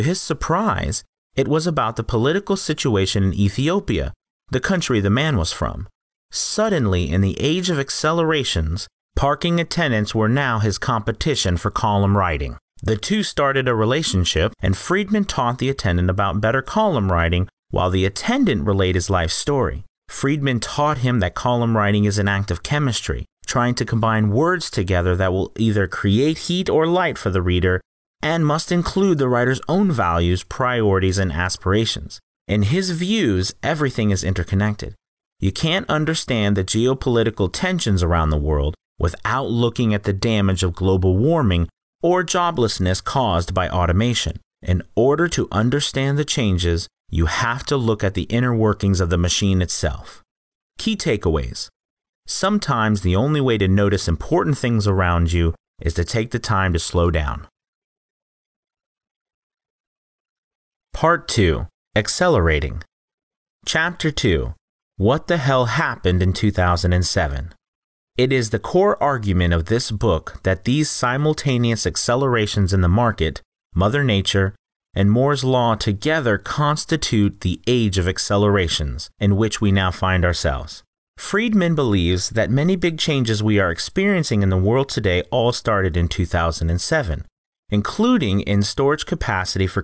To his surprise, it was about the political situation in Ethiopia, the country the man was from. Suddenly, in the age of accelerations, parking attendants were now his competition for column writing. The two started a relationship, and Friedman taught the attendant about better column writing while the attendant relayed his life story. Friedman taught him that column writing is an act of chemistry, trying to combine words together that will either create heat or light for the reader and must include the writer's own values, priorities, and aspirations. In his views, everything is interconnected. You can't understand the geopolitical tensions around the world without looking at the damage of global warming or joblessness caused by automation. In order to understand the changes, you have to look at the inner workings of the machine itself. Key takeaways. Sometimes the only way to notice important things around you is to take the time to slow down. Part 2. Accelerating. Chapter 2. What the hell happened in 2007? It is the core argument of this book that these simultaneous accelerations in the market, Mother Nature, and Moore's Law together constitute the age of accelerations in which we now find ourselves. Friedman believes that many big changes we are experiencing in the world today all started in 2007, including in storage capacity for